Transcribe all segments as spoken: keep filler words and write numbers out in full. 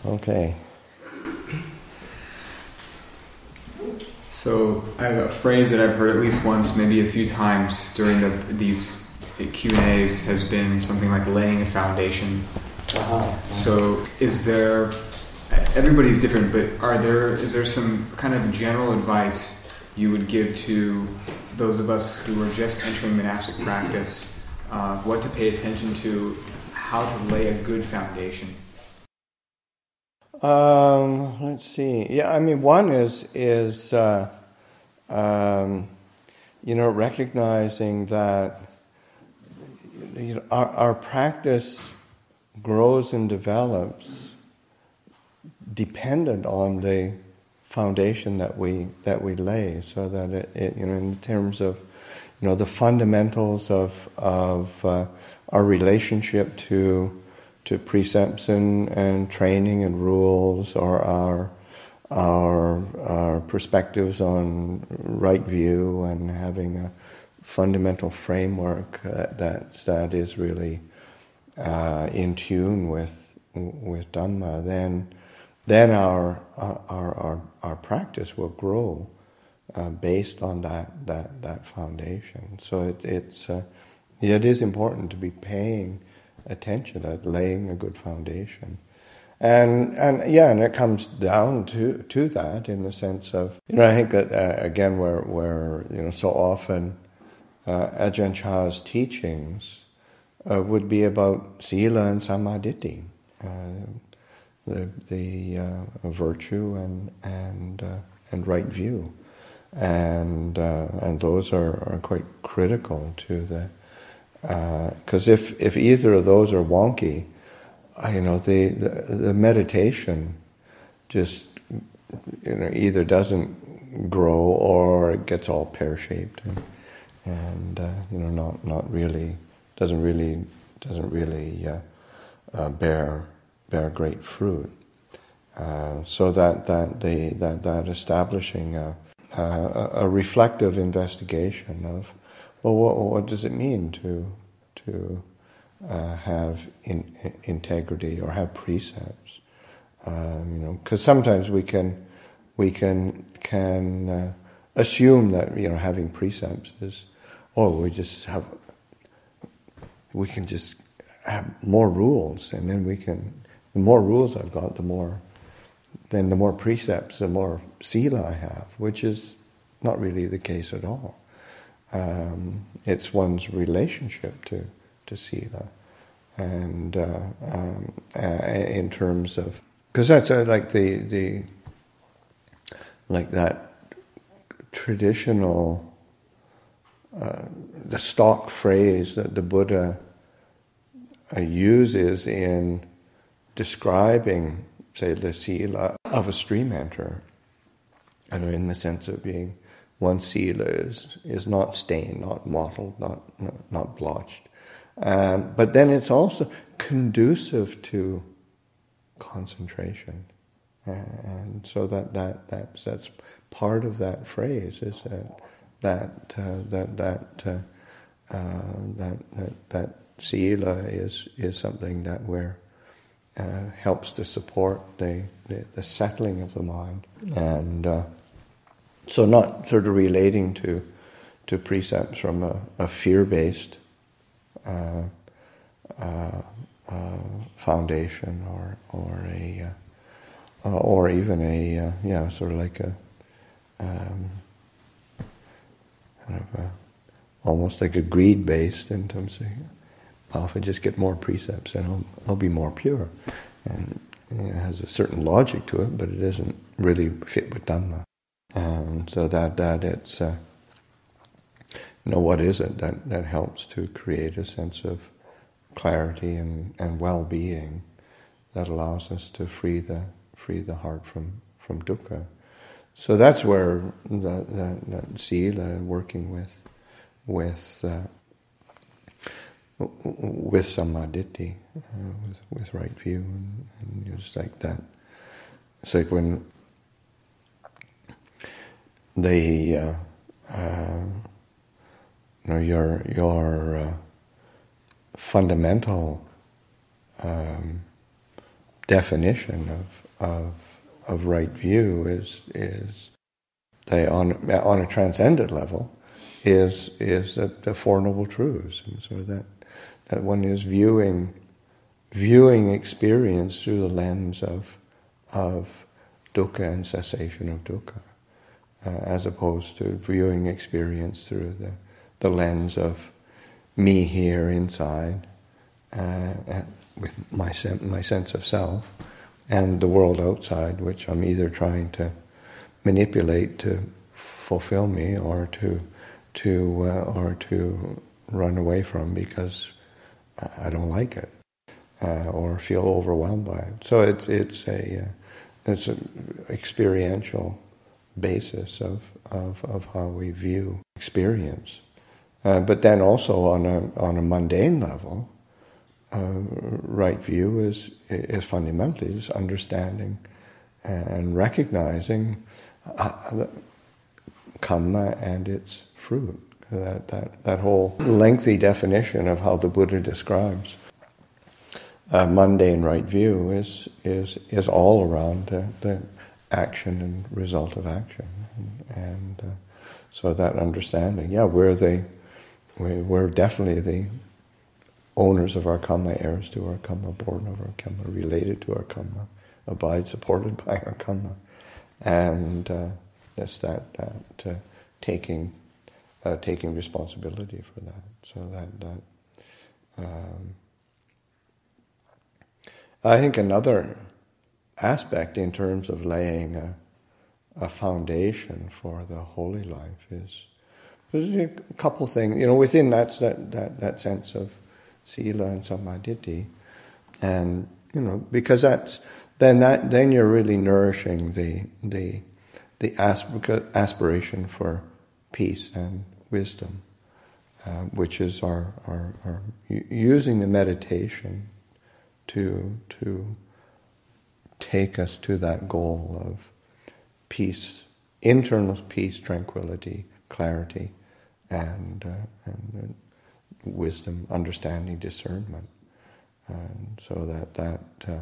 Okay. So I have a phrase that I've heard at least once, maybe a few times during the, these Q and A's has been something like laying a foundation. Uh-huh. So is there, everybody's different, but are there, is there some kind of general advice you would give to those of us who are just entering monastic practice, uh, what to pay attention to, how to lay a good foundation? Um, let's see. Yeah, I mean, one is is uh, um, you know recognizing that you know, our our practice grows and develops dependent on the foundation that we that we lay. So that it, it you know in terms of you know the fundamentals of of uh, our relationship to. to precepts and, and training and rules, or our, our our perspectives on right view and having a fundamental framework uh, that that is really uh, in tune with with Dhamma, then then our our our, our practice will grow uh, based on that that that foundation. So it, it's uh, it is important to be paying attention at laying a good foundation, and and yeah, and it comes down to to that in the sense of you know I think that uh, again where where you know so often uh, Ajahn Chah's teachings uh, would be about sila and samadhi, uh, the the uh, virtue and and uh, and right view, and uh, and those are, are quite critical to the. Because uh, if, if either of those are wonky, uh, you know, the, the the meditation just you know either doesn't grow or it gets all pear-shaped and, and uh, you know not not really doesn't really doesn't really uh, uh, bear bear great fruit. Uh, so that that the that that establishing a, a, a reflective investigation of. Well, what, what does it mean to to uh, have in, integrity or have precepts? Um, you know, because sometimes we can we can can uh, assume that you know having precepts is oh we just have we can just have more rules, and then we can the more rules I've got, the more then the more precepts, the more sila I have, which is not really the case at all. Um, it's one's relationship to to sila, and uh, um, uh, in terms of because that's uh, like the the like that traditional uh, the stock phrase that the Buddha uh, uses in describing, say, the sila of a stream enter, and in the sense of being. One sila is, is not stained, not mottled, not not, not blotched. Um, but then it's also conducive to concentration. Uh, and so that, that that's that's part of that phrase is that that uh, that that, uh, uh, that that that sila is is something that we're uh, helps to support the, the the settling of the mind and. Uh, So not sort of relating to to precepts from a, a fear-based uh, uh, uh, foundation, or or a uh, uh, or even a uh, yeah sort of like a um, kind of a, almost like a greed-based in terms of well, if I just get more precepts, then I'll I'll be more pure, and it has a certain logic to it, but it doesn't really fit with Dhamma. Um, so that that it's uh, you know what is it that, that helps to create a sense of clarity and, and well-being that allows us to free the free the heart from, from dukkha. So that's where that that, that sila working with with uh, with samadhi, uh, with with right view, and, and it's like that. It's like when. The uh, uh, you know your your uh, fundamental um, definition of of of right view is is they on on a transcendent level is is the, the Four Noble Truths, and so that that one is viewing viewing experience through the lens of of dukkha and cessation of dukkha, uh, as opposed to viewing experience through the the lens of me here inside, uh, with my sen- my sense of self, and the world outside, which I'm either trying to manipulate to fulfill me, or to to uh, or to run away from because I don't like it, uh, or feel overwhelmed by it. So it's it's a uh, it's an experiential basis of, of of how we view experience. Uh, but then also on a on a mundane level, uh, right view is is fundamentally is understanding and recognizing uh, karma and its fruit. That that that whole lengthy definition of how the Buddha describes a mundane right view is is is all around the, the action and result of action, and, and uh, so that understanding, yeah, we're the We're definitely the owners of our karma, heirs to our karma, born of our karma, related to our karma, abide supported by our karma, and uh, it's that that uh, taking uh, taking responsibility for that. So that that um, I think another aspect in terms of laying a, a foundation for the holy life is. There's a couple of things, you know, within that, that that that sense of sila and samadhi, and you know, because that's then that then you're really nourishing the the the aspiration for peace and wisdom, uh, which is our, our our using the meditation to to take us to that goal of peace, internal peace, tranquility, clarity, and uh, and uh, wisdom, understanding, discernment, and so that that. Uh,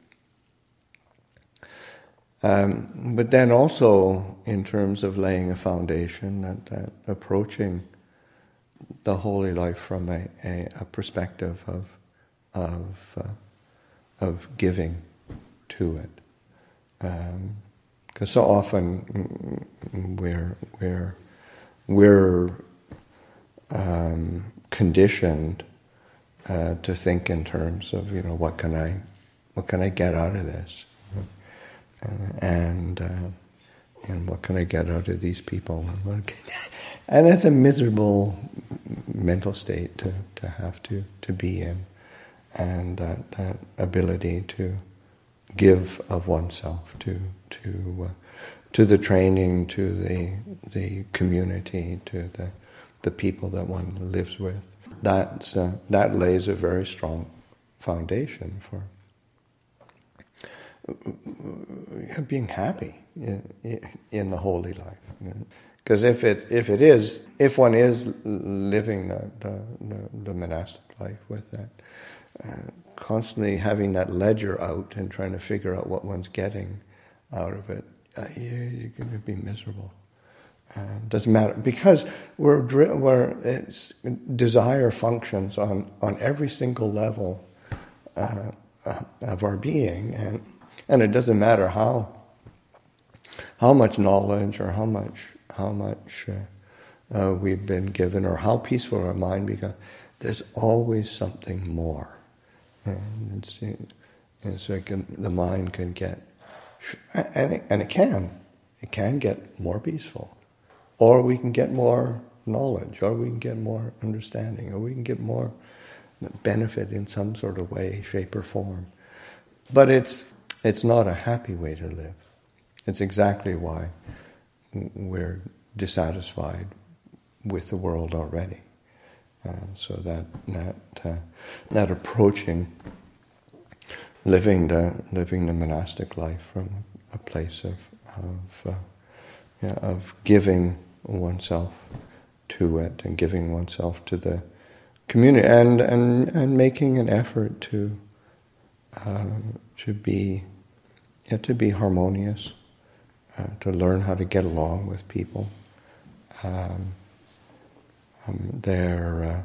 um, but then also in terms of laying a foundation, that, that approaching the holy life from a, a, a perspective of of uh, of giving to it, because um, so often we're we're we're um, conditioned uh, to think in terms of, you know, what can I what can I get out of this, and and, uh, and what can I get out of these people, and, what can, and it's a miserable mental state to, to have to, to be in, and that that ability to give of oneself to to uh, to the training, to the the community, to the the people that one lives with. That's uh, that lays a very strong foundation for being happy in, in the holy life. Because if it if it is if one is living the the, the, the monastic life with that. Uh, constantly having that ledger out and trying to figure out what one's getting out of it, uh, you, you're going to be miserable. Uh, doesn't matter, because we're, we're it's, desire functions on, on every single level uh, uh, of our being, and and it doesn't matter how how much knowledge or how much how much uh, uh, we've been given or how peaceful our mind becomes. There's always something more. And it's, it's like the mind can get, and it, and it can, it can get more peaceful, or we can get more knowledge, or we can get more understanding, or we can get more benefit in some sort of way, shape, or form. But it's it's not a happy way to live. It's exactly why we're dissatisfied with the world already. Uh, so that that uh, that approaching living the living the monastic life from a place of of, uh, yeah, of giving oneself to it and giving oneself to the community, and and, and making an effort to uh, to be yeah, to be harmonious, uh, to learn how to get along with people. Um, um, they're, uh,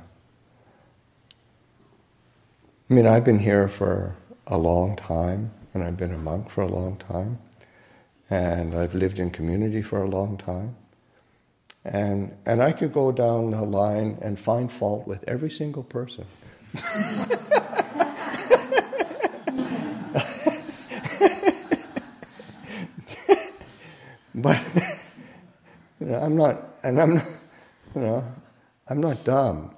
I mean, I've been here for a long time, and I've been a monk for a long time, and I've lived in community for a long time, and and I could go down the line and find fault with every single person. But you know, I'm not, and I'm not, you know, I'm not dumb.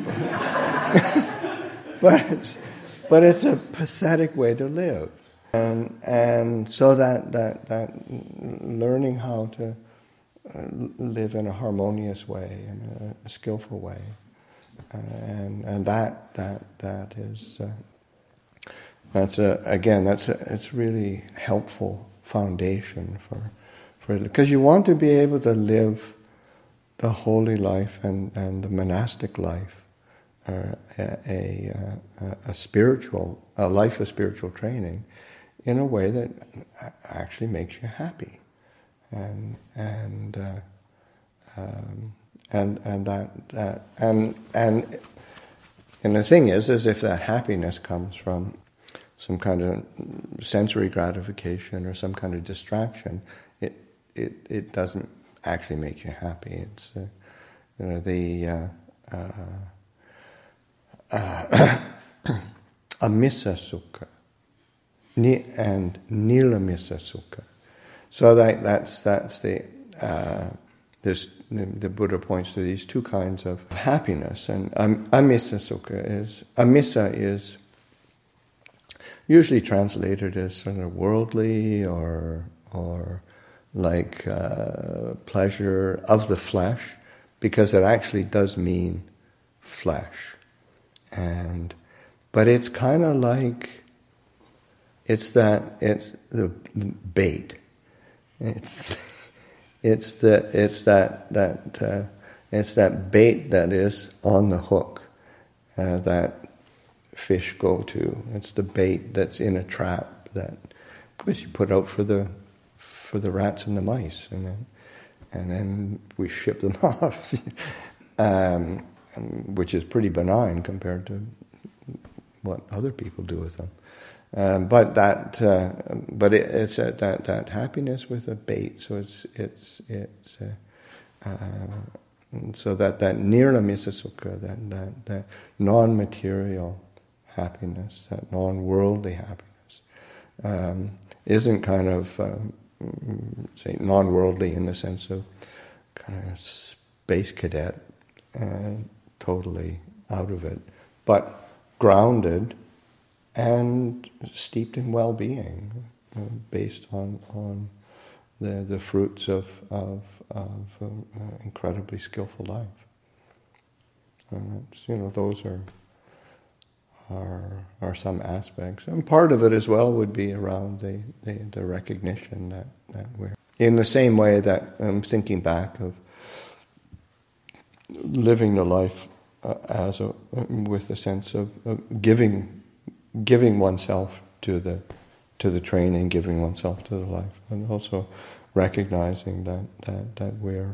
But it's, but it's a pathetic way to live, and and so that that that learning how to uh, live in a harmonious way, in a, a skillful way, uh, and and that that that is uh, that's a again that's a it's really helpful foundation for for because you want to be able to live the holy life and and the monastic life. Uh, a, a, a spiritual, a life of spiritual training, in a way that actually makes you happy, and and uh, um, and and that that and and and the thing is, is if that happiness comes from some kind of sensory gratification or some kind of distraction, it it it doesn't actually make you happy. It's uh, you know the uh, uh, Uh, amissa sukha ni, and nilamissa sukha. So that that's that's the uh, this the Buddha points to these two kinds of happiness, and um, amissa sukha is amissa is usually translated as sort of worldly or or like uh, pleasure of the flesh, because it actually does mean flesh. And, but it's kind of like, it's that, it's the bait. It's, it's the, it's that, that, uh, it's that bait that is on the hook, uh, that fish go to. It's the bait that's in a trap that, of course, you put out for the, for the rats and the mice, and then, and then we ship them off. um, which is pretty benign compared to what other people do with them. Um, but that, uh, but it, it's a, that that happiness with a bait. So it's it's it's uh, uh, so that that nirlamissa sukha, that that that non-material happiness, that non-worldly happiness, um, isn't kind of um, say non-worldly in the sense of kind of space cadet. Uh, totally out of it, but grounded and steeped in well-being, uh, based on on the the fruits of of, of uh, uh, incredibly skillful life. And it's, you know, those are are are some aspects, and part of it as well would be around the the, the recognition that that we're in the same way that I'm thinking back of living the life uh, as a with a sense of, of giving, giving oneself to the to the training, giving oneself to the life, and also recognizing that that that we're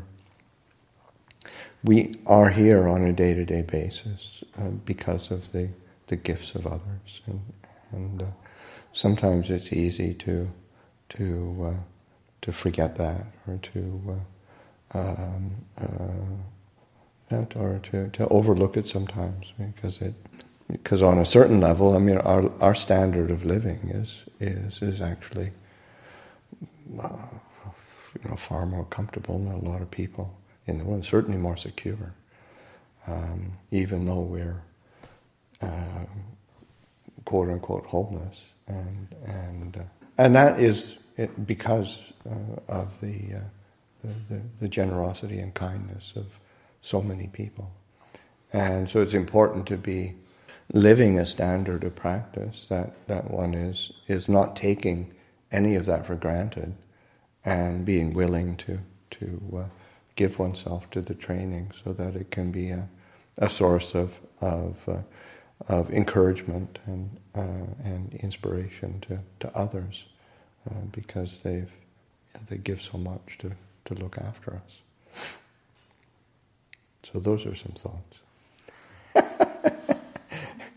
we are here on a day-to-day basis uh, because of the the gifts of others, and and uh, sometimes it's easy to to uh, to forget that, or to uh, um, uh, That, or to, to overlook it sometimes, because it because on a certain level, I mean, our our standard of living is is is actually uh, you know far more comfortable than a lot of people in the world, certainly more secure, um, even though we're uh, quote unquote homeless, and and uh, and that is it because uh, of the, uh, the, the the generosity and kindness of so many people. And so it's important to be living a standard of practice that, that one is is not taking any of that for granted, and being willing to to uh, give oneself to the training so that it can be a, a source of of uh, of encouragement and uh, and inspiration to, to others, uh, because they've they give so much to, to look after us. So those are some thoughts.